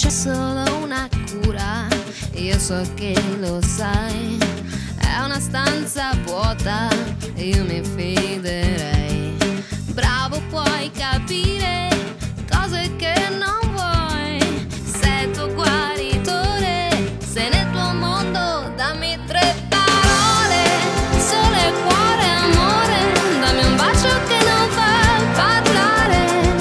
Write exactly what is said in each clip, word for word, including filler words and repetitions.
c'è solo una cura, io so che lo sai, è una stanza vuota, io mi fiderei. Bravo, puoi capire cose che non vuoi, sei il tuo guaritore, sei nel tuo mondo, dammi tre parole, sole, cuore, amore, dammi un bacio che non fa parlare,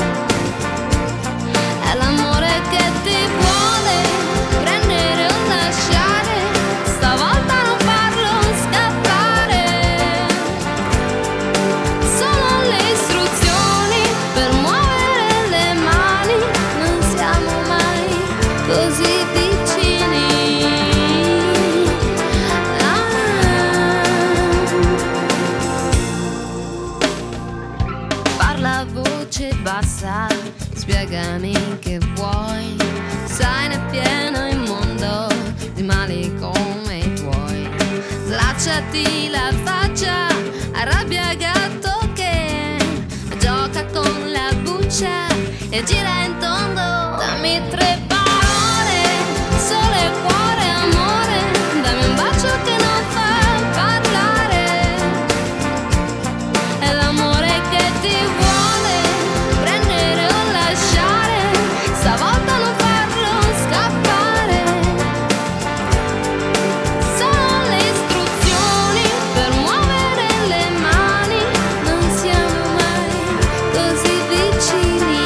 è l'amore che ti vuole prendere o lasciare, stavolta non farlo scappare, sono le istruzioni per muovere le mani, non siamo mai così vicini. Parla a voce bassa, spiegami che vuoi, sai ne è pieno il mondo di mali come i tuoi. Slacciati la faccia, arrabbia gatto che gioca con la buccia e gira in tondo, dammi tre parole, sole, cuore, amore, dammi un bacio che non fa parlare, è l'amore che ti vuole prendere o lasciare, stavolta non farlo scappare, sono le istruzioni per muovere le mani, non siamo mai così vicini.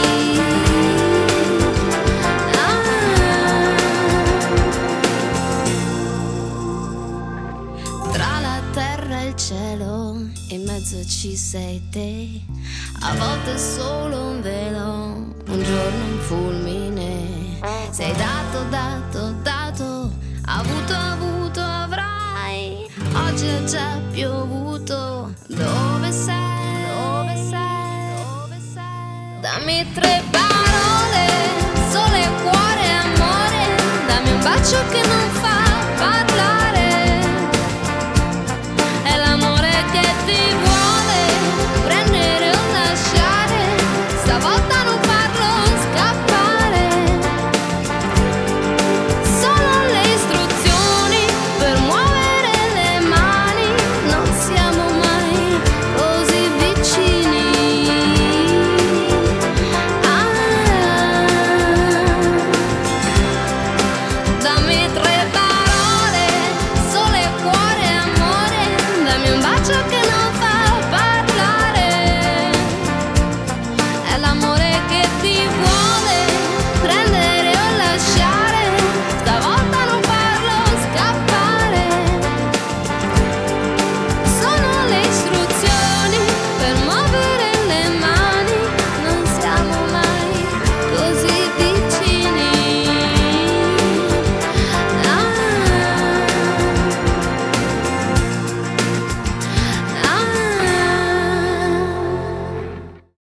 Ah. Tra la terra e il cielo, in mezzo ci sei te, a volte è solo un velo, un giorno un fulmine, sei dato, dato, dato, avuto, avuto, avrai, oggi è già piovuto, dove sei, dove sei, dove sei, dammi tre parole, sole, cuore, amore, dammi un bacio che non fa